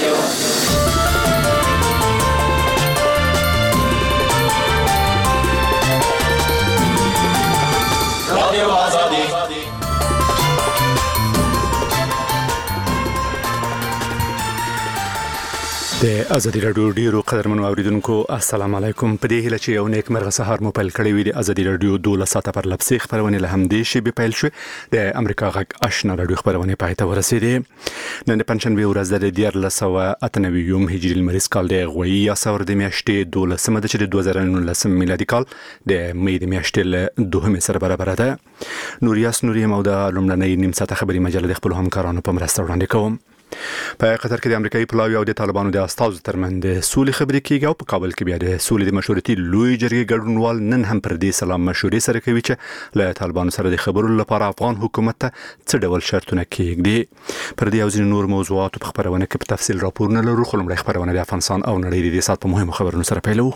د ازادي رادیو ډیرو قدرمنو اوریدونکو السلام علیکم. په دې هیله چې یو نیک مرغه سهار مو پیل کړی وي. د ازادي رادیو 12 ساعته پر لپسي خبرونه له همدې شی به پیل شو. د امریکا غږ آشنا رادیو خبرونه پای ته ورسېدې. نن د پنځشنبه ورځ د 1998 هجري لمریز کال د غوي یا سور د میاشتې 12 د 2019 میلادي کال د مې د میاشتې له 2 سره برابر ده. نوریاس نوري مو د لومړنۍ نیم ساعته خبري مجله د خپل همکارانو په مرسته وړاندې کوم. په قطر کې د امریکایي پلاوی او د طالبانو د استازو ترمنځ د سولې خبرې کیږي او په کابل کې بیا د سولې د مشورتي لوی جرګې ګډونوال نن هم پر دې سلام مشورې سره کوي چې له طالبانو سره د خبرو لپاره افغان حکومت ته څه ډول شرطونه کېږدي. پر دې او ځینې نور موضوعات په خبرونه کې په تفصیل راپورونه لرو. خو لومړی خبرونه د افغانستان او نړۍ د سات په مهمو خبرونو سره پیلوو.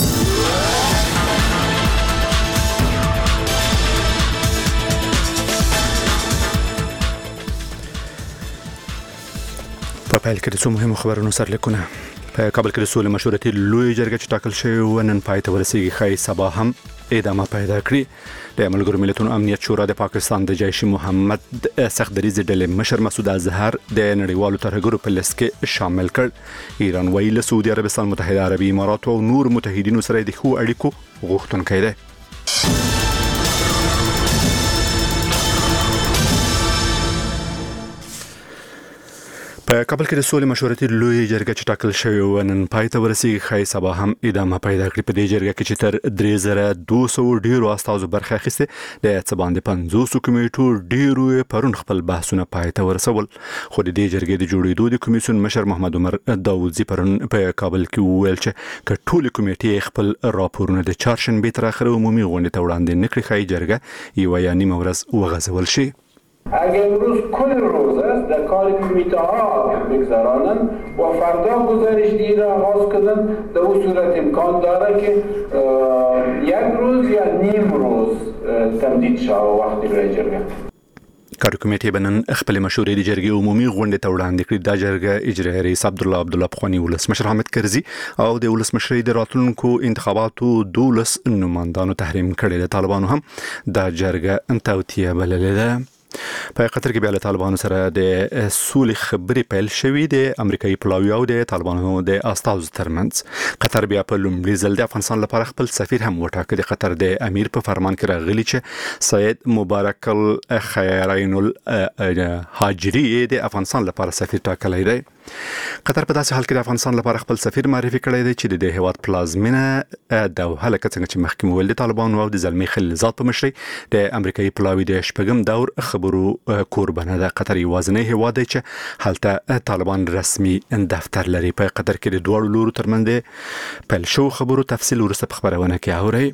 په پیل کې د څو مهمو خبرونو سره لیکونه. په کابل کې د سولې مشورتي لوی جرګه چې ټاکل شوی و نن پای ته ورسیږي. خای سبا هم ادامه پیدا کړي. د ملګرو ملتونو امنیت شورا د پاکستان د جیش محمد سختدریز ډلې مشر مسعود اظهر د نړیوالو ترهګرو په لیست کې شامل کړ. ایران ویل له سعودي عربستان، متحده عربي امارات او نور متحدینو سره د ښو اړیکو غوښتونکی دی. په کابل کې د سولې مشورتي لوی جرګه چې ټاکل شوی و نن پای ته ورسیږي. خای سبا هم ادامه پیدا کړي. په دې جرګه کې چې تر 3200 ډیرو استازو برخه اخیسته. د څباندې 500 کمیټو ډیرو پرون خپل بحثونه پای ته ورسول. خو د دې جرګې د جوړېدو د کمیسیون مشر محمد عمر داوودزی پرون په کابل کې وویل چې کټول کمیټې خپل راپورونه د چهارشنبه تر اخره عمومي غونډې ته وړاندې نکړي. خای جرګه یو یا نیم ورځ وغځول شي. اگر امروز کل روز است در کار کمیته ها بگذارانن و فردا گزارش دهی را آغاز کنن، در اون صورت امکان داره که یک روز یا نیم روز تمدید شود وقتی برای جرگه. کاري کمیټې بنن خپل مشورې د جرګې عمومي غونډې ته وړاندې کړې. د جرګې اجرایي رئیس عبدالله پخوانی ولسمشر حامد کرزي او د ولسمشرۍ د راتلونکو انتخاباتو 12 نمائندانو تحریم کړي. د طالبانو هم د جرګې توتیه بللې ده. په قطر کې بیا له طالبانو سره د سولې خبرې پیل شوې. د امریکایي پلاوی او د طالبانو د استازو ترمنځ قطر بیا په لومړي ځل د افغانستان لپاره خپل سفیر هم وټاکه. د قطر د امیر په فرمان کې راغلي چې سید مبارک الخيرين الهاجري د افغانستان لپاره سفیر ټاکلی دی. قطر په داسې حال کې د افغانستان لپاره خپل سفیر معرفي کړی دی چې د هیواد پلازمینه دوحه لکه څنګه چې مخکې ویل د طالبانو او د زلمی خلیلزاد په مشرۍ د امریکایي پلاوی د شپږم دور خبرو کوربنه ده. قطر یوازینی هیواد دی چې هلته طالبان رسمي دفتر لري. په قطر کې د دوه لورو ترمنځ پیل شو خبرو تفصیل ورسته په خبرونه کې اوري.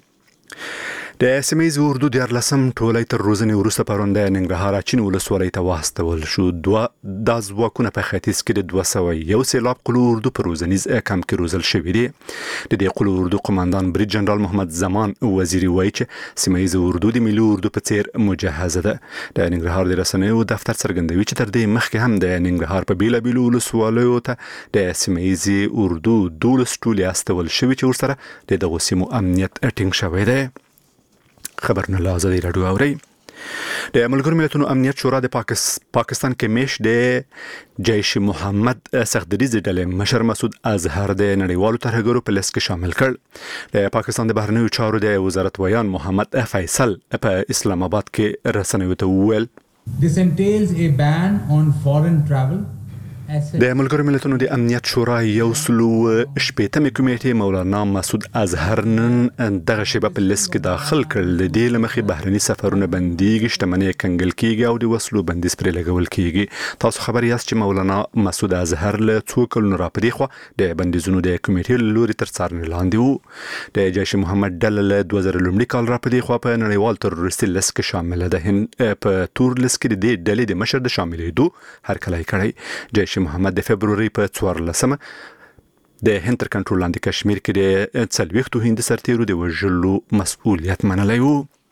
د سیمایي اردو د 14 ټولۍ تر روزنې وروسته پرون د ننګرهار اچین ولسوالۍ ته واستول شو. د ځواکونه په ختیځ کې د 201 سیلاب قلو اردو په روزنیز کم کې روزل شوی دی. د دې قلو اردو قوماندان بریج جنرال محمد زمان وزیری وایي چې سیمایي اردو د ملي اردو په څیر مجهزه ده. د ننګرهار د رسنیو دفتر څرګندوي چې تر دې مخکې هم د ننګرهار په بیلابیلو ولسوالیو ته د سیمایي اردو 12 ټولې استول شوی چې ورسره د دغه سیمو امنیت ټینګ شوی دی. خبرونه له ازادي رادیو اوري. د ملګرو ملتونو امنیت شورا د پاکستان کې میش د جیش محمد سختدریز ډلې مشر مسعود اظهر د نړیوالو ترهګرو په لیست کې شامل کړ. د پاکستان د بهرنیو چارو د وزارت ویان محمد فیصل په اسلام آباد کې رسنیو ته وویل This entails a ban on foreign travel. د ملګرو ملتونو د امنیت شورا یو سلو شپېتمې کمیټې مولانا مسعود اظهر نن دغه شیبه په لیست کې داخل کړل. د دې لمخې بهرني سفرونه بنديږي، شتمنۍ کنګل کیږي او د وسلو بندیز پرې لګول کیږي. تاسو خبر یاست چې مولانا مسعود اظهر له څو کلونو راپدې خو د بندیزونو د کمیټې لوري تر څارنې لاندې وو. د جیش محمد ډله له 2000 کال راپدې خو په نړیوال تروریستي لیست کې شامل ده. هند په تور لیست کې د ډلې د مشر د شاملېدو هرکلی کړی. جیش محمد د فبروري په 14 د هند تر کنټرول لاندې کشمیر کې د 40 هندي سرتیرو د وژلو مسؤلیت منلی وو.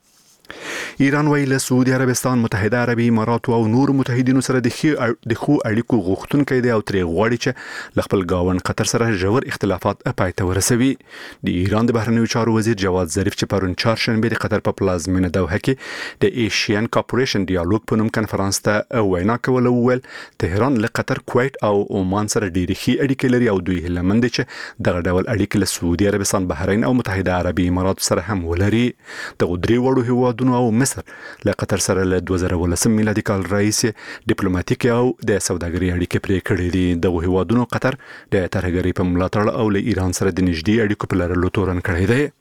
ایران ویل سعودي عربستان، متحده عربي امارات او نور متحدینو سره د خو اړیکو غوښتونکي دی او ترې غواړي چې ل خپل گاون قطر سره ژور اختلافات پای ته ورسوي. د ایران د بهرنیو چارو وزیر جواد ظریف چې پرون چهارشنبه د قطر په پلازمینه دوحه کې د ایشین کاپریشن ډیالوګ په نوم کنفرانس ته وینا کوله، وویل تهران له قطر، کویت او عمان سره ډېرې ښې اړیکې لري او دوی هیله مند چې دغه ډول اړیکې له سعودي عربستان، بحرین او متحده عربي امارات سره هم ولري. دغه درې وړو هیوادونو او مصر له قطر سره له 2019 میلادي کال راهیسې ډیپلوماټیک او د سوداګرۍ اړیکې پرې کړې دي. دغه هیوادونو قطر د ترهګرۍ په ملاتړ او له ایران سره د نږدې اړیکو په لرلو تورن کړی دی.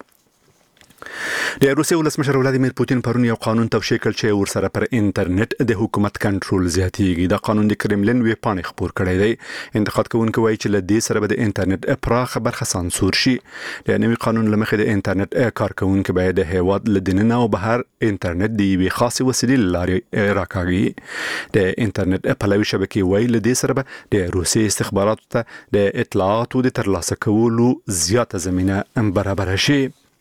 د روسیې ولسمشر ولادیمیر پوتین پرون یو قانون توشیح کړ چې ورسره پر انټرنیټ د حکومت کنټرول زیاتیږي. دا قانون د کرملین ویب پاڼې خپور کړی دی. انتقاد کوونکي وایي چې له دې سره به د انټرنیټ پراخه برخه سانسور شي. د نوي قانون له مخې د انټرنیټ کارکونکي باید د هیواد له دننه او بهر انټرنیټ د یوې خاصې وسیلې لارې راکاږي. د انټرنیټ پلوي شبکې وایي له دې سره به د روسیې استخباراتو ته د اطلاعاتو د ترلاسه کولو زیاته زمینه برابر شي.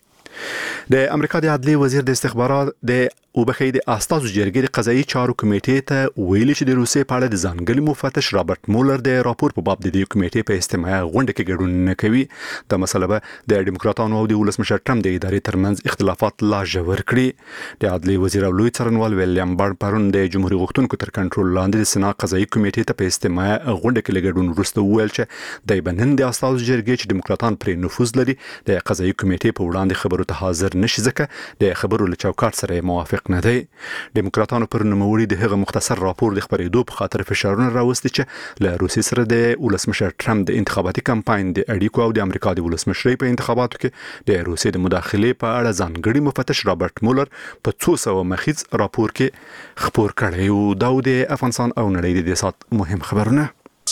د امریکا د عدلي وزیر د استخبارات د د استازو جرګې د قضایي چارو کمیټې ته ویلي چې د روسیې په اړه د ځانګړي مفتش رابرټ مولر د راپور په باب د دې کمیټې په استماعي غونډه کې ګډون نه کوي. دا مسله به د ډیموکراتانو او د ولسمشر ټرمپ د ادارې ترمنځ اختلافات لا ژور کړي. د عدلي وزیر او لوی څارنوال ویلیام بار پرون د جمهوریت غوښتونکو تر کنټرول لاندې د سنا قضایي کمیټې ته په استماعي غونډه کې ګډون وروسته وویل چې د بنن د استازو جرګې چې ډیموکراتان پرې نفوذ لري د قضایي کمیټې په وړاندې خبرو ته حاضر نشي، ځکه د خبرو له چوکاټ سره موافق نه دی. ډیموکراتانو پر نوموړي د هغه مختصر راپور د خبرېدو په خاطر فشارونه راوستي چې له روسیې سره د ولسمشر ټرمپ د انتخاباتي کمپاین د اړیکو او د امریکا د ولسمشرۍ په انتخاباتو کې د روسیې د مداخلې په اړه ځانګړي مفتش رابرټ مولر په 200 مخیز راپور کې خپور کړی و. دا د افغانستان او نړۍ د سات مهم خبرونه.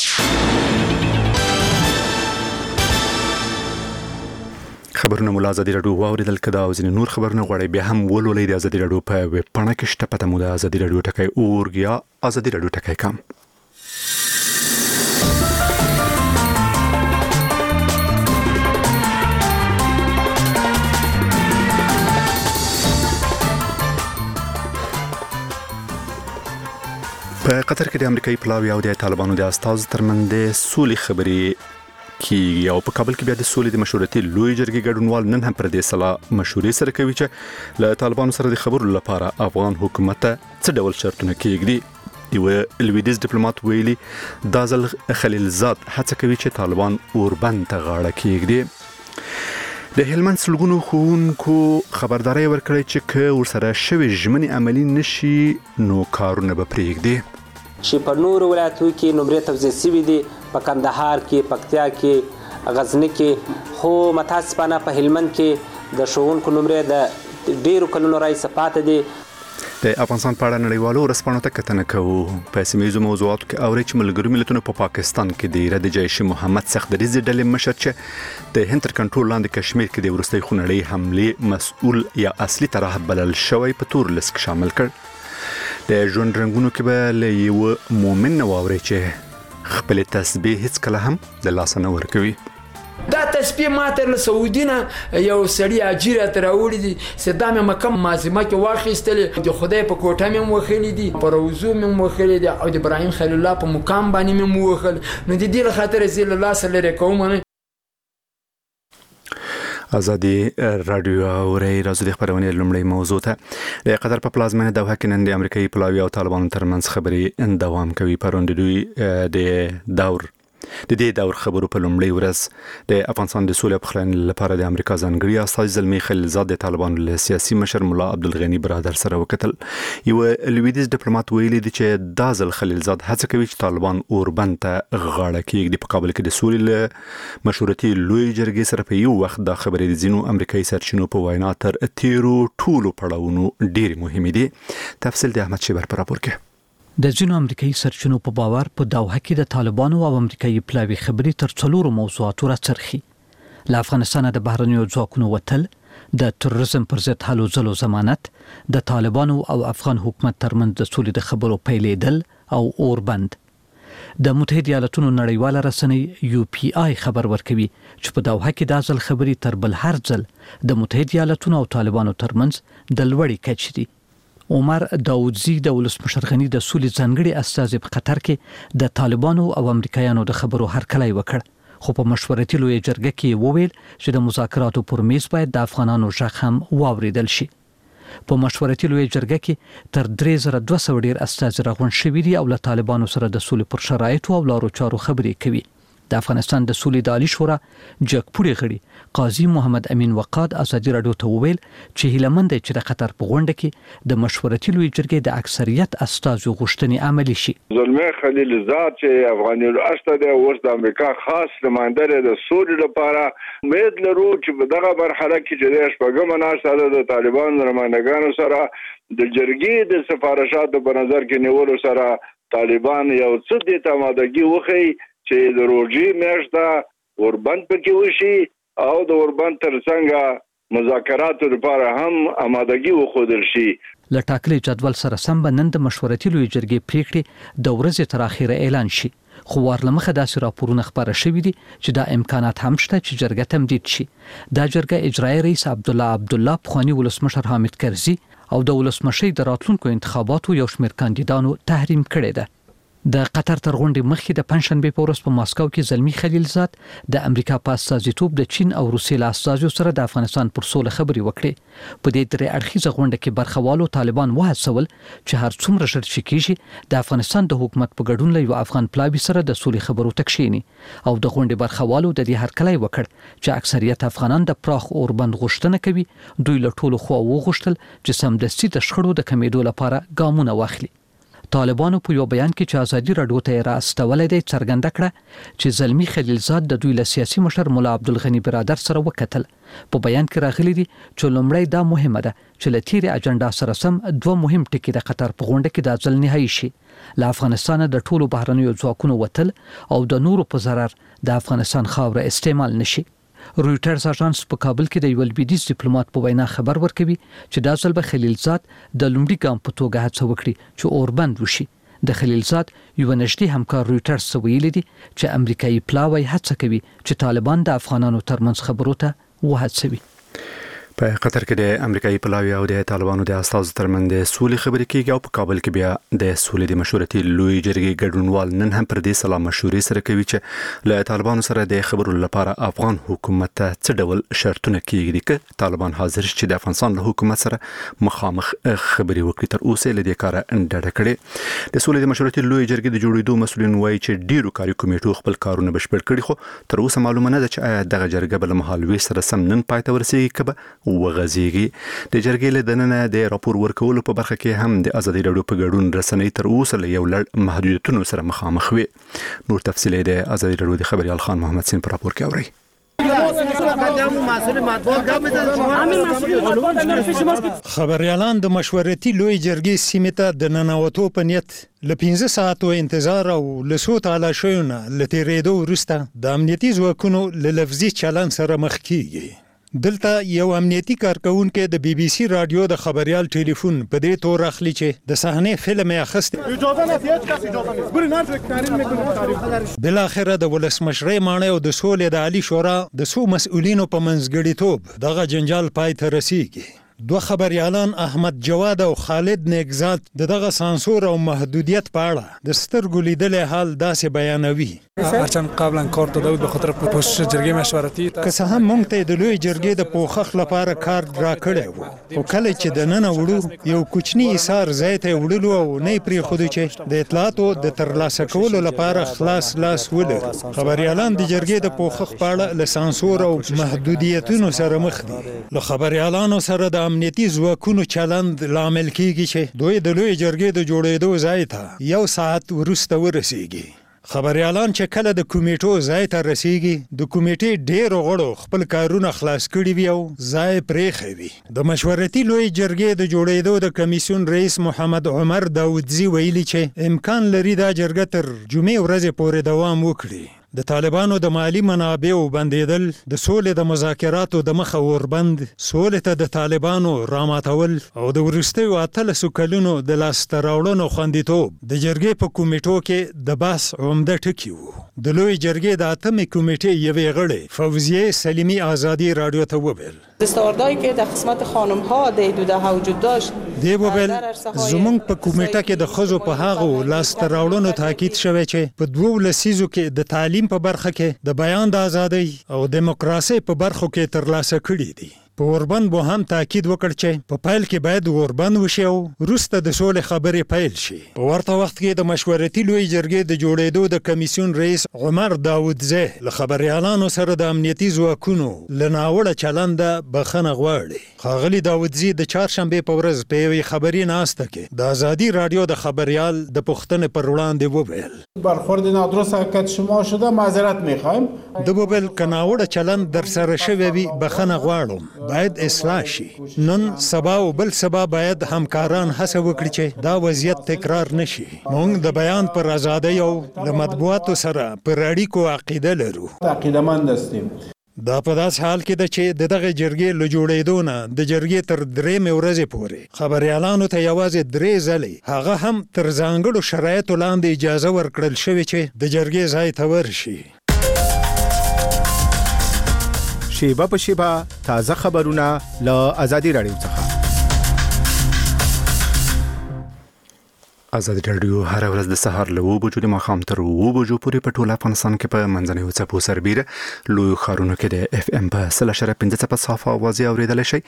خبرونه مولا ازادي رادیو واوریدل کدا او ځینې نور خبرونه غواړي بیا هم ولولئ د ازادي رادیو په ویب پاڼه کې شته پته مو د ازادي رادیو ټکی اورګ یا ازادي رادیو ټکی کام. په قطر کې د امریکایي پلاوی او د طالبانو د استازو ترمنځ د سولې خبرې کیږي او په کابل کې بیا د سولې د مشورتي لوی جرګې ګډونوال نن هم پر دې سلا مشورې سره کوي چې له طالبانو سره د خبرو لپاره افغان حکومت څه ډول شرطونه کېږدي. یو لویدیز ډیپلوماټ ویلي دا ځل خلیلزاد هڅه کوي چې طالبان اوربند ته غاړه کېږدي. د هلمند سلګونو ښوونکو خبرداري ورکړې چې که ورسره شوی ژمنې عملي نشي نو کارونه به پرېږدي. چې په نورو ولایتونو کې نمرې توزیع شوي دي، په کندهار کې، پکتیا کې، غزني کې، خو متاسفانه په هلمند کې د ښوونکو نمرې د ډېرو کلونو راهیسې پاتې دي. د افغانستان په اړه نړیوالو ورځپاڼو ته کتنه کوو. په سیمه موضوعاتو کې اوري چې ملګرو ملتونو په پاکستان کې د ایران د جیش محمد سخدریز ډلې مشر چې د هند تر کنټرول لاندې کشمیر کې د وروستۍ خونړۍ حملې مسؤل یا اصلي طرح بلل شوی په تور لیست کې شامل کړ. د ژوند رنگونو کې به له یو مؤمن واوري چې خپل تسبیح هیڅ کله هم د لاس نه ورکوي. دا تسبیح ماته له سعودینه یو سړی اجیره تر وړي دي صدام مکه معظمه کې واخیستل، د خدای په کوټه مې وخلې دي، په روزو مې وخلې دي او د ابراهیم خلیل الله په مقام باندې مې وخل. نو د دې لخاطر زیل الله سره لري کوم. ازادي رادیو اوري راځي د خبرونه لومړی موضوع ته. د قطر په پلازمینه دوحه کې نن د امریکایي پلاوی او طالبانو ترمنځ خبرې دوام کوي. پرون د دوی د دې دور خبرو په لومړی ورځ د افغانستان د سولې پخلاینې لپاره د امریکا ځانګړي استازي زلمی خلیلزاد د طالبانو له سیاسي مشر مولا عبدالغنی برادر سره وکتل. یو لویدیز ډیپلوماټ ویلي دی چې دا ځل خلیلزاد هڅه کوي چې طالبان اوربند ته غاړه کېږدي. په کابل کې د سولې له مشورتي لوی جرګې سره په یو وخت دا خبرې د ځینو امریکایي سرچینو په وینا تر تیرو ټولو پړاوونو ډېرې مهمې دي. تفصیل د احمد شیبر پر راپور کې. د ځینو امریکایي سرچینو په باور په دوحه کې د طالبانو او امریکایي پلاوی خبرې تر څلورو موضوعاتو راڅرخي. له افغانستان د بهرنیو ځواکونو وتل، د تروریزم پر ضد هلو ځلو ضمانت، د طالبانو او افغان حکومت ترمنځ د سولې د خبرو پیلېدل او اوربند. د متحده ایالاتونو نړیواله رسنۍ UPI خبر ورکوي چې په دوحه کې د ځل خبري تر بل هر ځل د متحده ایالاتونو او طالبانو ترمنځ د لوړې کچې دي. عمر داودزی د ولسمشر غنی د سولې ځانګړي استازي په قطر کې د طالبانو او امریکایانو د خبرو هرکلی وکړ، خو په مشورتي لوی جرګه کې وویل چې د مذاکراتو پر میز باید د افغانانو ژغ هم واوریدل شي. په مشورتي لوی جرګه کې تر 3200 ډیر استازي راغونډ شوي دي او له طالبانو سره د سولې پر شرایطو او لارو چارو خبرې کوي. د افغانستان د سولې د عالی شورا جګپوړي غړي قاضي محمد امین وقاد ازادي رادیو ته وویل چې هیلمند چې د قطر په غونډه کې د مشورتي لوی جرګې د اکثریت استازو غوښتنې عملي شي. زلمي خلیل زاد چې افغاني الاسد د اوس د امریکا خاص نمائنده د سولې لپاره امید لرو چې په دغه مرحله کې چې د شپږم ناساده د طالبان نمائندګانو سره د جرګې د سفارشاتو په نظر کې نیولو سره طالبان یو څه د تمادګي وخی چې د روجي میاشته اوربند پکې وشي او د اوربند ترڅنګ مذاکراتو لپاره هم آمادګي وښودل شي. له ټاکلي جدول سره سم به نن د مشورتي لوی جرګې پریکړې د ورځې تر اخره اعلان شي، خو ورلمخه داسې راپورونه خبره شوي دي چې دا امکانات هم شته چې جرګه تمدید شي. دا جرګه اجرایي رئیس عبدالله پخوانی ولسمشر حامد کرزي او د ولسمشۍ د راتلونکو انتخاباتو یو شمېر کاندیدانو تحریم کړی ده. د قطر تر غونډې مخکې د پنځشنبه په ورځ په ماسکو کې زلمی خلیلزاد د امریکا په استازیتوب د چین او روسیې له استازو سره د افغانستان پر سوله خبرې وکړې. په دې درې اړخیزه غونډه کې برخوالو طالبان وهڅول چې هر څومره ژر چې کېږي د افغانستان د حکومت په ګډون له یو افغان پلاوي سره د سولې خبرو ته کښیني او د غونډې برخوالو د دې هرکلی وکړ چې اکثریت افغانان د پراخ اوربند غوښتنه کوي. دوی له ټولو خوا وغوښتل چې سمدستي د شخړو د کمیدو لپاره ګامونه واخلي. طالبانو په یو بیان کې چې ازادي رادیو ته راستولې دی څرګنده کړه چې زلمی خلیلزاد د دوی له سیاسي مشر مولا عبدالغنی برادر سره وکتل. په بیان کې راغلي دي چې لومړی دا مهمه ده چې له تیرې اجنډا سره سم دوه مهم ټکي د قطر په غونډه کې د ځل نهایی شي. له افغانستان د ټولو بهرنیو ځواکونو وتل او د نورو په ضرر د افغانستان خاوره استعمال نشي. رويټرز اژانس په کابل کې د یو لویدیز ډیپلوماټ په وینا خبر ورکوي چې دا ځل به خلیلزاد د لومړي ګام په توګه هڅه وکړي چې اوربند وشي. د خلیلزاد یو نږدې همکار رويټرز ویلي دي چې امریکایي پلاوی هڅه کوي چې طالبان د افغانانو ترمنځ خبرو ته وهڅوي. په قطر کې د امریکایي پلاوی او د طالبانو د استازو ترمنځ د سولې خبرې کېږي او په کابل کې بیا د سولې د مشورتي لوی جرګې ګډونوال نن هم پر دې سلا مشورې سره کوي چې له طالبانو سره د خبرو لپاره افغان حکومت ته څه ډول شرطونه کېږي چې طالبان حاضر شي چې د افغانستان له حکومت سره مخامخ خبرې وکړي. تر اوسه له دې کاره ډډه کړې. د سولې د مشورتي لوی جرګې د جوړېدو مسؤلین وایي چې ډیرو کاري کمیټو خپل کارونه بشپړ کړي، خو تر اوسه معلومه نه ده چې آیا دغه جرګه بل مهالوي سره سم نن پای ته ورسیږي کبه وغځيږي. د جرګې له دننه د راپور ورکولو په برخه کې هم د ازادي رادیو په ګډون رسنۍ تر اوسه له یو لړ محدودیتونو سره مخامخ وي. نور تفصیل د ازادي رادیو د خبريال خان محمد سین په راپور کې اوري. خبريالان د مشورتي لوی جرګې سیمې ته د ننوتو په نیت ل 15 ساعتو انتظار او ل څو تالاشونه ل تیرېدو وروسته د امنیتي ځواکونو له لفظي چلن سره مخ کیږي. دلته یو امنیتي کارکونکو د بي بي سي رادیو د خبريال ټلیفون په دې تور اخلي چې د صحنه فلم یې اخیسته. بل اخره د ولسمشرۍ مانه او د سولې د عالی شورا د سو مسؤلینو په منځګړیتوب دغه جنجال پای ته رسیږي. دوه خبريالان احمد جواد او خالد نیکزاد دغه سانسور او محدودیت په اړه د سترګو لیدلې حال داسې بیانوي. هرچند قبلا کار داده بود به خاطر پوشش جرګې مشورتي که څه هم مونږ ته د لوی جرګې د پوښښ لپاره کار را کړی وو، خو کله چې د نن وړو یو کوچنی ایثار ځای ته وړلو او نه پرې خو چې د اطلاعاتو د ترلاسه کولو لپاره خلاص لاس ولري. خبريالان د جرګې د پوښښ په اړه له سانسور او محدودیتونو سره مخ دي. له خبريالانو سره د امنیتي ځواکونو چلند لامل کیږي چې دوی د لوی جرګې د جوړېدو ځای ته یو ساعت وروسته ورسیږي. خبريالان چې کله د کمیټو ځای ته رسیږي د کمیټې ډېر غړو خپل کارونه خلاص کړي وي او ځای پرې خوي. د مشورتي لوی جرګې د جوړېدو د کمیسیون رئیس محمد عمر داودزی ویلي چې امکان لري دا جرګه تر جمعې ورځې پورې دوام وکړي. د طالبانو د مالی منابعو بندیدل، د سولې د مذاکراتو د مخه وربند، سولې ته د طالبانو راماتول او د وروستیو 13 کلونو د لاسته راوړنو خوندیتوب د جرګې په کمیټو کې د بحث عمده ټکي وو. د لوی جرګې د 8مې کمیټې یوې غړې فوزیه سلیمی آزادی رادیو ته وویل دستاوردهایی که در قسمت خانم ها د حدود وجود داشت دی وویل زمونږ په کمیټه کې د ښځو په هغو لاسته راوړنو تاکید شوی چې په 2 لسیزو کې د تعلیم په برخه کې د بیان د ازادۍ او دیموکراسۍ په برخو کې ترلاسه کړي دي. په اوربند به هم تاکید وکړ چې په پیل کې باید اوربند وشي او وروسته د سولې خبرې پیل شي. په ورته وخت کې د مشورتي لوی جرګې د جوړېدو د کمیسیون رئیس عمر داودزی له خبريالانو سره د امنیتي ځواکونو له ناوړه چلنده بخښنه غواړي. ښاغلي داودزی د چهارشنبې په ورځ په یوې خبري ناسته کې د ازادي رادیو د خبریال د پوښتنې پر وړاندې وویل برخورد نادرست حرکت شما شده معذرت میخوایم. د وویل که ناوړه چلند در سره شوی وي بخښنه غواړم، باید اصلاح شي. نن سبا او بل سبا باید همکاران هڅه وکړي چې دا وضعیت تکرار نشي. موږ د بیان پر ازادۍ او له مطبوعاتو سره پر اړیکو عقیده لرو. عقیده‌مند هستیم. دا په داس حال کې ده چې د دغه جرګې له جوړېدو نه د جرګې تر 3 ورځې پورې خبريالانو ته یوازې 3 ځلې هغه هم تر ځانګړو شرایطو لاندې اجازه ورکړل شوې چې د جرګې ځای ته ورشي. شیبه په شیبه تازه خبرونه له ازادي رادیو څخه. ازادي رادیو هر ورځ د سهار له 9 بجو د ماښام تر 9 بجو پورې په ټوله افغانستان کې په منځنیو څپو سربیره لوی ښارونو کې د اف ام په 0.15 صافه اوازې اوریدل شي.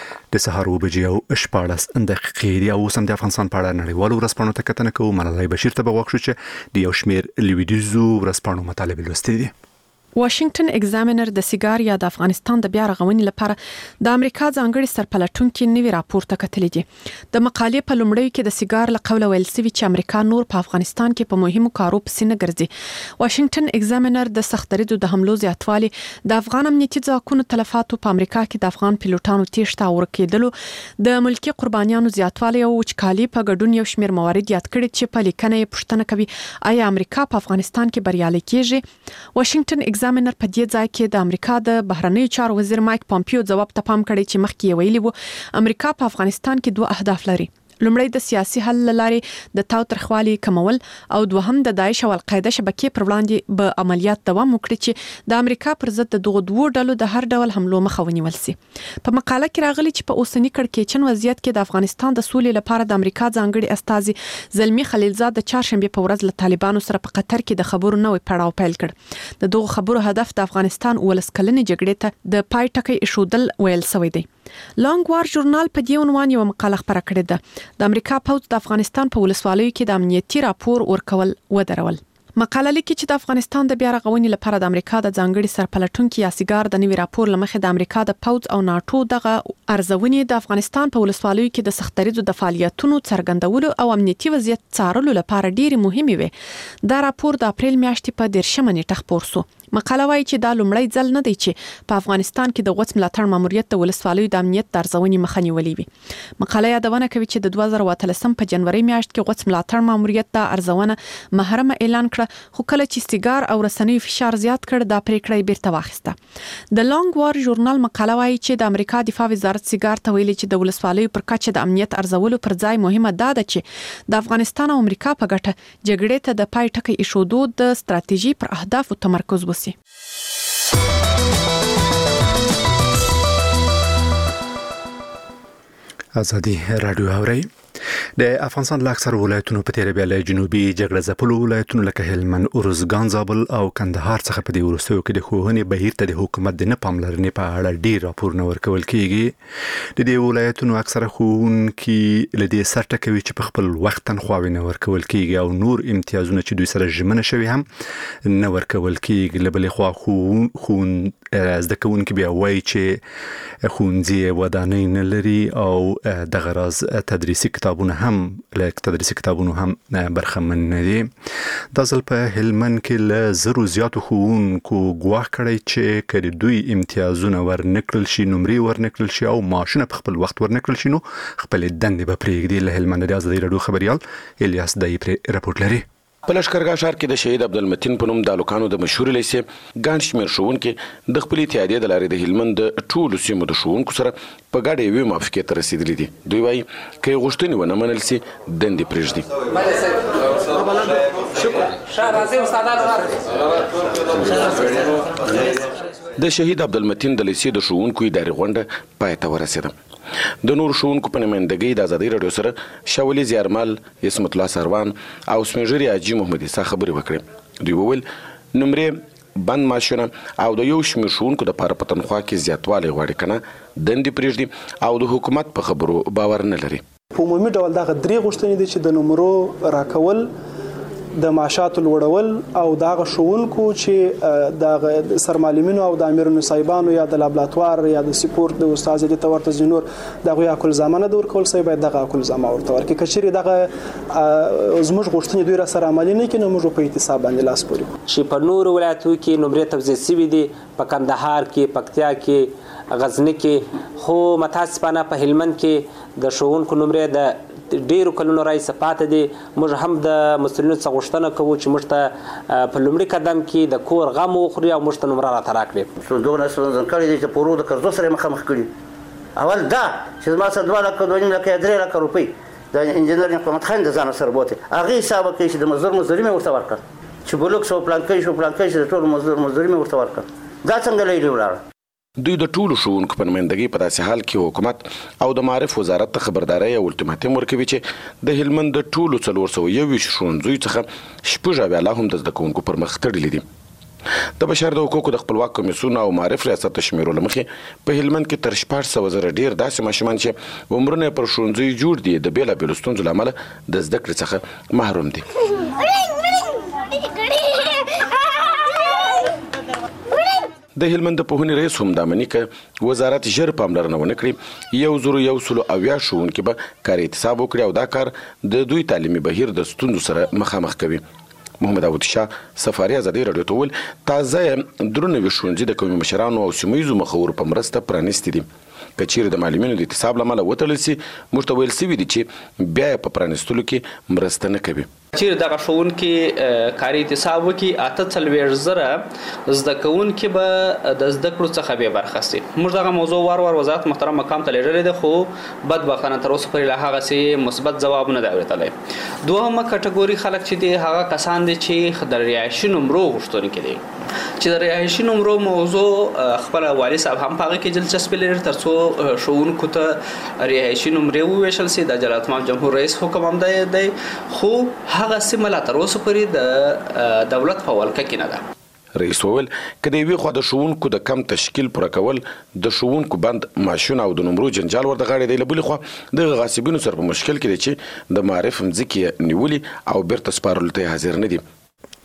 د سهار 9 بجې او 14 دقیقې دی او سم د افغانستان په اړه نړیوالو ورځپاڼو ته کتنه کوو. ملالۍ بشیر ته بغوښتو چې د یو شمیر لویدیزو ورځپاڼو مطالب لوستي دي. واشنگټن ایگزامینر د سیګار یا د افغانستان د بیا رغونې لپاره د امریکا ځانګړي سرپلټونکو نوي راپور ته کتلې دي. د مقالې په لومړیو کې د سیګار له قوله ویل سوي چې امریکا نور په افغانستان کې په مهمو کارو پسې نه ګرځي. واشنگټن ایگزامینر د سختریدو د حملو زیاتوالی، د افغان امنیتي ځواکونو تلفاتو په امریکا کې د افغان پیلوټانو تیښته او ورکېدلو، د ملکی قربانیانو زیاتوالی او وچکالي په ګډون یو شمیر موارد یاد کړي چې په لیکنه یې پوښتنه کوي آیا امریکا په افغانستان کې بریالي کیږي. واشنگټن ایگزامینر په دې ځای کې د امریکا د بهرنیو چارو وزیر مایک پامپیو ځواب ته پام کړی چې مخکې یې ویلي وو امریکا په افغانستان کې 2 اهداف لري. لومړی د سیاسي حل لارې د تاوتریخوالي کمول او دوهم د داعش او القاعده شبکې پر وړاندې به عملیات دوام وکړي چې د امریکا پر ضد د دغو 2 ډلو د هر ډول حملو مخه ونیول شي. په مقاله کې راغلي چې په اوسنی کړکېچن وضعیت کې د افغانستان د سولې لپاره د امریکا ځانګړي استازي زلمی خلیلزاد د چهارشنبه په ورځ له طالبانو سره په قطر کې د خبرو نوې پړاو پیل کړ. د دغو خبرو هدف د افغانستان ولس کلنې جګړې ته د پای ټکی ایښودل ویل شوی دی. لانګ وار ژورنال په دې عنوان یو مقاله خپره کړې ده. د امریکا پوځ د افغانستان په ولسوالیو کې د امنیتي راپور ورکول ودرول. مقاله لیکي چې د افغانستان د بیا رغونې لپاره د امریکا د ځانګړي سرپلټونکو یا سیګار د نوي راپور لمخې د امریکا د پوځ او ناتو دغه ارزونې د افغانستان په ولسوالیو کې د سختریدو د فعالیتونو څرګندولو او امنیتي وضعیت څارلو لپاره ډېری مهمه وي. دا راپور د اپریل میاشتې په 10 نیټه خپور شو. مقاله وايي چې دا لومړی ځل نه دی چې په افغانستان کې د غوڅ ملاتړ ماموریت د ولسوالیو د امنیت د ارزونې مخه نیولې وي. مقاله یادونه کوي چې د 2013 په جنوري میاشت کې غوڅ ملاتړ ماموریت د ارزونه محرمه اعلان کړه، خو کله چې سیګار او رسنیو فشار زیات کړ دا پریکړه یې بیرته واخیسته. د لانګ وار ژورنال مقاله وايي چې د امریکا دفاع وزارت سیګار ته ویلي چې د ولسوالیو پر کچه د امنیت ارزولو پر ځای مهمه ده چې د افغانستان او امریکا په ګټه جګړې ته د پای ټکی ایښودو د ستراتیژي پر اهدافو تمرکز وشي. ازادي رادیو اوري. د افغانستان له اکثر ولایتونو په تیر بیاله جنوبي جګړه ځپلو ولایتونو لکه هلمند، ارزګان، زابل او کندهار څخه په دې وروستیو کې د ښوونې بهیر ته د حکومت د نه پاملرنې په اړه ډیر راپورونه ورکول کیږي. د دې ولایتونو اکثره ښوونکي له دې سر ټکوي چې په خپل وخت تنخواوې نه ورکول کیږي او نور امتیازونه چې دوی سره ژمنه شوي هم نه ورکول کیږي. له بلې خوا زده کوونکي بیا وایي چې ښوونځي ودانۍ نه لري او دغه راز تدریسي کتابونه هم برخمن نه دي. دا ځل په هلمند کې له 100 زیاتو ښوونکو ګواښ کړی چې کله دوی امتیازونه ورنکړل شي، نمرې ورنکړل شي او معاشونه په خپل وخت ورنکړل شي نو خپل دندې به پرېږدي. له هلمند د ازادي رادیو خبريال الیاس دای پر راپورټ لري. په لښکرګاه ښار کې د شهید عبدالمتین په نوم د الوکانو د مشهور لیسې ګڼ شمېر ښوونکي د خپلې اتحادیې د لارې د هلمند د ټولو سیمو د ښوونکو سره په ګډه یوې موافقې ته رسېدلي دي. دوی وایي که یې غوښتنې ونه منل سي دندې پرېږدي. د شهید عبدالمتین د لیسې د ښوونکو اداري غونډه پای ته ورسېده. د نورو ښوونکو په نمایندګۍ د ازادۍ راډیو سره شاولي زیارمل، اسمت الله سروان او سپین ږیري حاجي محمد عیسی خبرې وکړې. دوی وویل نمرې بند ماشونه او د یو شمېر ښوونکو دپاره په تنخوا کې زیاتوالی غواړي که نه دندې پرېږدي او د حکومت په خبرو باور نه لري. په عمومي ډول دغه درې غوښتنې دي چې د نمرو راکول، د معاشاتو لوړول او دغه ښوونکو چې د سرمعلمینو او د امیرونو صاحبانو یا د لابراتوار یا د سپورت د استادۍ ته ورته ځینور دغه اکلزامه نه ورکول سوی، باید دغه اکلزامه ورته ورکړي. که چیرې دغه زموږ غوښتنې دوی را سره عملي نه کړي نو موږ په احتساب باندې لاس پورې کړو. چې په نورو ولایتونو کې نمرې توزیع سوي دي، په کندهار کې، پکتیا کې، غزني کې، خو متاسفانه په هلمند کې د ښوونکو نمرې د ډیرو کلونو راهیسې پاتې دي. موږ هم د مسؤلینو څخه غوښتنه کوو چې موږ ته په لومړي قدم کې د کور غم وخوري او موږ ته نمره راته راکړي. دغه ستونزه کړې دي چې پورو د قرضو سره مخامخ کړي. اول دا چې زما سره 2 لکه 2.5 لکه 3 لکه روپۍ د انجینر محمد خان د ځان سره بوتي هغه حساب کوي چې د مزدوري مې ورته ورکړ، چې بلوک سو پلان کوي د ټول مزدوري مې ورته ورکړ. دا څنګه لیدل ولاړ. دوی د ټولو ښوونکو په نمایندګۍ په داسې حال کې حکومت او د معارف وزارت ته خبرداری او الټیماټیم ورکوي چې د هلمند د ټولو 421 ښوونځیو څخه 76 لا هم د زده کوونکو پر مخ تړلي دي. د بشر د حقوقو د خپلواک کمیسیون او معارف ریاست د شمیرو له مخې په هلمند کې تر 400,000 ډیر داسې ماشومان چې عمرونه پر ښوونځیو جوړ دي د بېلابېلو ستونزو له امله د زده کړې څخه محروم دي. د هلمند د پوهنې رئیس هم دا مني که وزارت ژر پاملرنه ونه کړي 1,180 ښوونکي به کار احتساب وکړي او دا کار د دوی تعلیمي بهیر د ستونزو سره مخامخ کوي. محمد داود شاه سفاري ازادۍ راډیو ته وویل تازه 93 ښوونځي د قومي مشرانو او سیمه ییزو مخورو په مرسته پرانیستي دي. که چیرې د معلمینو د احتساب له امله وتړل سي موږ ته ویل سوي دي چې بیا یې په پرانیستلو کې مرسته نه کوي. چیرې دغه ښوونکي کاري احتساب وکړي 48,000 زده کوونکي به د زده کړو څخه بې برخه سي. موږ دغه موضوع وار وزارت محترم مقام ته لیږلې ده خو بدبختانه تر اوسه پورې له هغسې مثبت ځواب نه دی اورېدلی. دوهمه کټګوري خلک چې دي هغه کسان دي چې د رهایشي نمرو غوښتونکي دي، چې د رهایشي نمرو موضوع خپله والي صاحب هم په هغه کې دلچسپي لري تر څو ښوونکو ته رهایشي نمرې وویشل سي. د جلالتمآب جمهور رئیس حکم هم دی خو هغه سیمه لا تر اوسه پورې د دولت په ولکه کې نه ده. رئیس وویل که د یوې خوا د ښوونکو د کم تشکیل پوره کول د ښوونکو بند ماشونه او د نمرو جنجال ورته غاړې دی، له بلې خوا دغه غاصبینو سره په مشکل کې دی چې د معارف مځکې یې نیولي او بیرته سپارلو ته حاضر نه دي.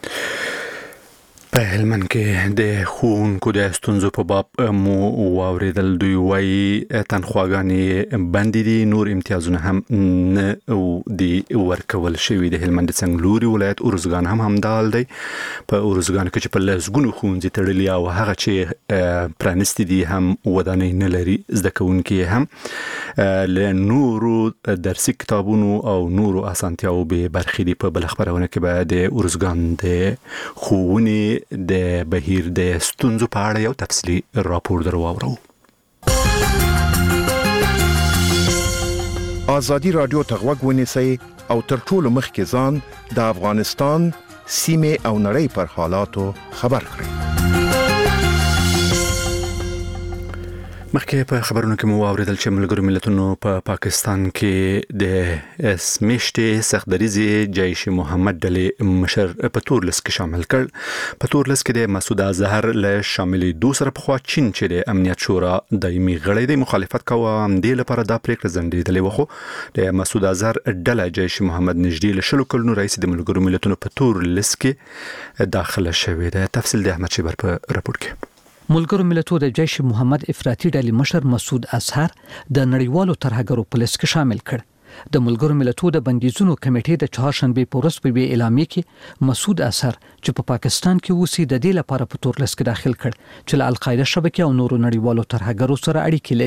په هلمند کې د ښوونکو د ستونزو په باب مو واورېدل. دوی وایي تنخواګانې بندې دي، نور امتیازونه هم نه دي ورکول شوي. د هلمند د څنګلوري ولایت ارزګان هم همدا حال دی. په ارزګان کې چې په لسګونو ښوونځي تړلي او هغه چې پرانیستي دي هم ودانۍ نه لري، زده کوونکي هم له نورو درسي کتابونو او نورو اسانتیاو بې برخې دي. په بله خپرونه کې به د ارزګان د ښوونې د بهیر د ستونزو په اړه یو تفصیلي راپور در واورو. ازادي رادیو ته غوږ ونیسئ او تر ټولو مخکې ځان د افغانستان سیمې او نړۍ پر حالاتو خبر کړئ. مخکې په خبرونو کې مو واورېدل چې ملګرو ملتونو په پاکستان کې د میاشتې سختدریزې جیش محمد ډلې مشر په تور لیست کې شامل کړ. په تور لیست کې د مسعود اظهر له شاملېدو سره پخوا چین چې د امنیت شورا دایمي غړی دی مخالفت کوه، همدې لپاره دا پریکړه ځنډېدلې وه. خو د مسعود اظهر ډله جیش محمد نږدې له 20 کلونو راهیسې د ملګرو ملتونو په تور لیست کې داخله شوې ده. تفصیل د احمد شیبر په راپور کې. ملګرو ملتونو د جیش محمد افراطي ډلې مشر مسعود اظهر د نړیوالو ترهګرو په لیست کې شامل کړ. د ملګرو ملتونو د بندیزونو کمیټې د چهارشنبه په ورځ په اعلامیه کې مسعود اظهر چې په پاکستان کې اوسي د دې لپاره په تور لیست کې داخل کړ چې له القاعده شبکې او نورو نړیوالو ترهګرو سره اړیکې لري.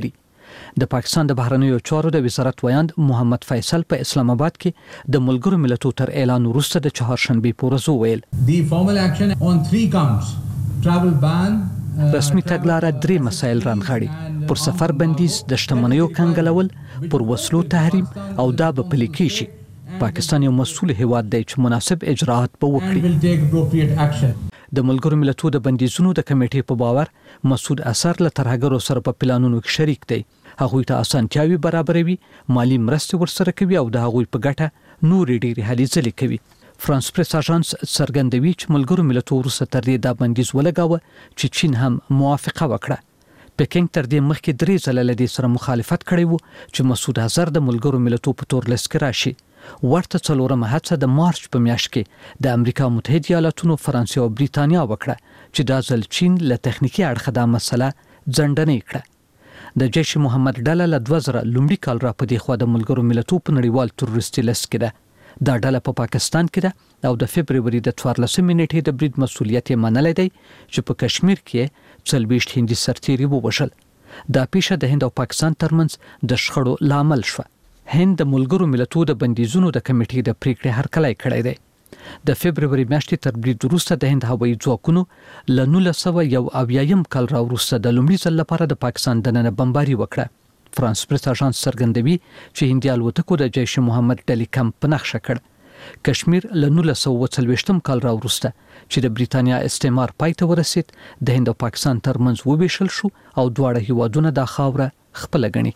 د پاکستان د بهرنیو چارو د وزارت ویاند محمد فیصل په اسلام آباد کې د ملګرو ملتونو تر اعلان وروسته د چهارشنبه په ورځ وویل The formal action on 3 counts: travel ban, رسمي تګلاره 3 مسایل رانغاړي: پر سفر بندیز، د شتمنیو کنګلول، پر وسلو تحریم او دا به پلي کیږي. پاکستان یو مسؤل هیواد دی چې مناسب اجراءات به وکړي. د ملګرو ملتونو د بندیزونو د کمیټې په باور مسعود اثر له ترهګرو سره په پلانونو کې شریک دی. هغوی ته اسانتیاوي برابروي، مالی مرستې ورسره کوي او د هغوی په ګټه نورې ډېرې هلې ځلې کوي. فرانس پریس اژانس څرګندوي چې ملګرو ملتونو وروسته تر دې دا بندیز ولګاوه چې چین هم موافقه وکړه. پکینګ تر دې مخکې 3 ځله له دې سره مخالفت کړی و چې مسعود اظهر د ملګرو ملتونو په تور لیست کې راشي. ورته څلورمه هڅه د مارچ په میاشت کې د امریکا متحده ایالاتونو، فرانسې او بریتانیا وکړه چې دا ځل چین له تخنیکی اړخه دا مسله ځنډنۍ کړه. د جیش محمد ډله له 2000 لومړي کال را په دی خو د ملګرو ملتونو په نړیوال تروریستي لیست کې ده. دا ډله په پاکستان کې ده او د فبرवरी د 14 نیټې د برید مسؤلیت یې منلای دی چې په کشمیر کې 40 هندي سرتیري ووژل. دا پیښه د هند او پاکستان ترمنځ د شخړو لامل شوه. هند د ملګرو ملتونو د بندیزونو د کمیټې د پریکړې هرکلی کړی دی. د فبرवरी میاشتې تر برید وروسته د هند هوایي ځواکونو له 1971 کال راوروسته د لومړي ځل لپاره د پاکستان دننه بمباري وکړه. فرانس پریس اژانس څرګندوي چې هندي الوتکو د جیش محمد ډلې کمپ په نښه کړ. کشمیر له 1940 کال راوروسته چې د بریتانیا استعمار پای ته ورسید، د هند او پاکستان ترمنځ وویشل شو او دواړه هیوادونه د خاوره خپل غني.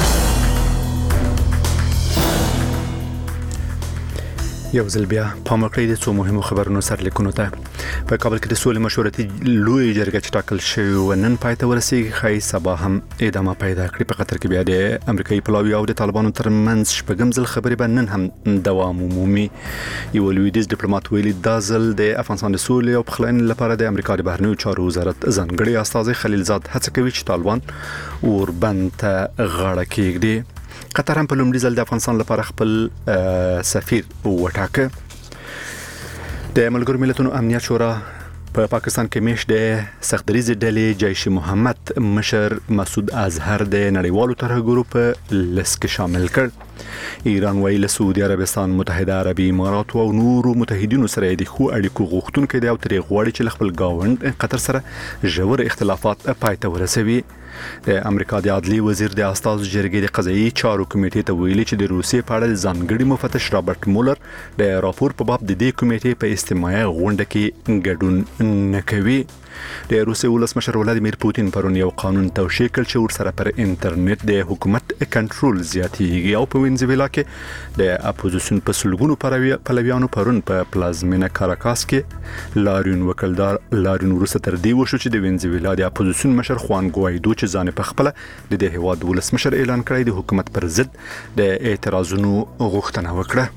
یو ځل بیا پام وکړئ د څو مهمو خبرونو سرلیکونو ته. په کابل کې د سولې مشورتي لوی جرګه چې ټاکل شوې و نن پای ته ورسېږي، ښایي سبا هم ادامه پیدا کړي. په قطر کې بیا د امریکایي پلاوي او د طالبانو ترمنځ شپږم ځل خبرې به نن هم دوام ومومي. یو لویدیځ ډیپلوماټ ویلي دا ځل د افغانستان د سولې او پخلاینې لپاره د امریکا د بهرنیو چارو وزارت ځانګړي استازی خلیلزاد هڅه کوي چې طالبان اوربند ته غاړه کېږدي. قطر هم په لومړي ځل د افغانستان لپاره خپل سفیر وټاکه. د ملګرو ملتونو امنیت شورا په پاکستان کې میش د سختدریزې ډلې جیش محمد مشر مسعود اظهر د نړیوالو ترهګرو په لیست کې شامل کړ. ایران ویل سعودي عربستان، متحده عربي امارات او نورو متحدینو سره د خو اړیکو غوښتونکو دی او ترې غواړي چې خپل گاوند قطر سره ژور اختلافات پای ته ورسوي. د امریکا د عدلي وزیر د استازو جرګې د قضایي چارو کمیټې ته ویلي چې د روسیې په اړه ځانګړي مفتش رابرټ مولر د راپور په باب د دې کمیټې په استماعي غونډه کې ګډون نه کوي. د روسیې ولسمشر ولادیمیر پوتین پرون یو قانون توشیح کړ چې ورسره پر انټرنیټ د حکومت کنټرول زیاتېږي او په وینزویلا کې د اپوزیشن په سلګونو پلویانو پرون په پلازمینه کاراکاس کې لاریون وکړ. لاریون وروسته تر دې وشو چې د وینزویلا د اپوزیشن مشر خوان ګوایدو چې ځان په خپل د دې هیواد ولسمشر اعلان کړی د حکومت پر ضد د اعتراضونو غوښتنه وکړه.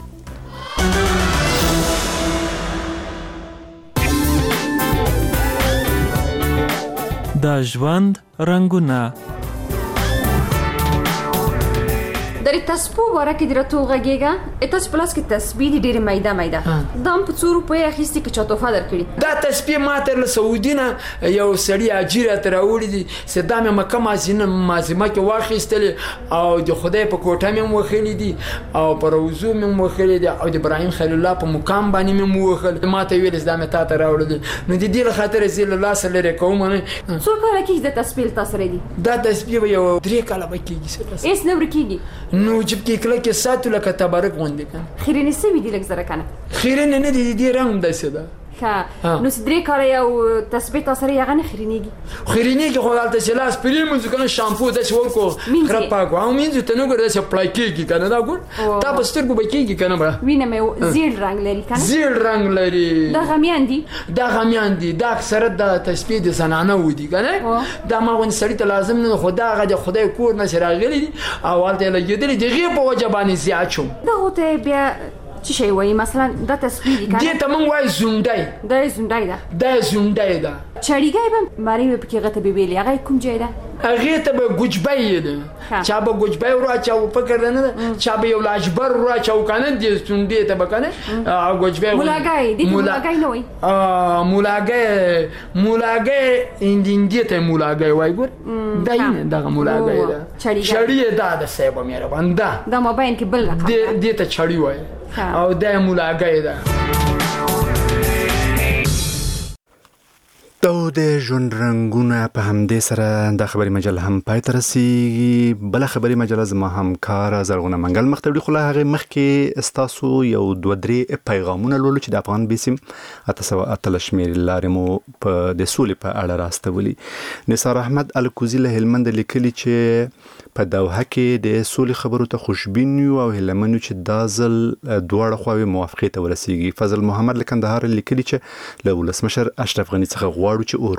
د ژوند رنگونه درې تسبو ورکه درته غږیږي تاسو پلاس کې تسبیح دي ډېر مایده مایده دام په 2 روپیا اخیستي کې چاته فادر کړی. دا تسبیح ماته له سعودي نه یو سړی اجیره تر وړي دي صدام مکه مازیمه کې واخیستل او د خدای په کوټه مې موخلې دي او پر وضو مې موخلې دي او د ابراهيم خلیل الله په مقام باندې مې موخل. ماته ویل زدامه تا ته راوړل نو د دې خاطر زیل الله سره لري کوم نه څو کال کې د تسبیح تاسو لري. دا تسبیح یو 3 کال بکیږي ایس نو ورکیږي نو جب کې کله کې ساتو لکه تبارک غوندې کنه خیرنی سوي دي لک زره کنه خیرنی نه دي رنگ داسې ده نو سدري کار یو تثبیت اثر یې غنه خیرینیږي خو حالت چې لاس پرې مونږ کنه شامپو د ورکو خراب پاکو او مینځ ته نو ګره چې پلای کېږي کنه دا ګور تا په سترګو بکېږي کنه بره وینه مې زیړ رنگ لري کنه زیړ رنگ لري دا غمیان دي دا اکثره د تثبیت زنانه ودی کنه دا ما ون سړی ته لازم نه خدا غد خدای کور نه راغلی او حالت لګیدل دغه په وجبانی زیات شو دا هوته بیا څه شی وایي مثلا دا تسبیح دي دې ته موږ وایو زونډی دا زونډی ده چړیګی به ماری به پکې غته به ویلې هغه کوم ځای ده هغه ته به ګوجبای ده چا به ګوجبای ورا چا فکر نه ده چا به یو لاجبر ورا چا کنه دې زونډی ته بکنه ګوجبای مولاګای دې مولاګای نه وای مولاګای اندینګی ته مولاګای وای ګور داینه دغه مولاګای ده چړی ده د سیب مېره بنده دا موبایل کې بل دې ته چړی وای او د مولاګای ده د ژوند رنګونه په همدې سره د خبري مجله هم پای ته رسیږي بل خبري مجله زما همکار زرغونه منګل مختوړي خو هغه مخکې استاسو یو 2-3 پیغامونه لولو چې د افغان بیسیم 8 شمیر لارې مو په د سولې په اړه راستولي نثار احمد الکوزی له هلمند لیکلي چې په دوحه کې د سولې خبرو ته خوشبین یو او هلمند چې دازل دواړه خواوې موافقه ته ورسیږي فضل محمد له کندهار لیکلي چې له ولسمشر اشرف غنی څخه غواړو چې اور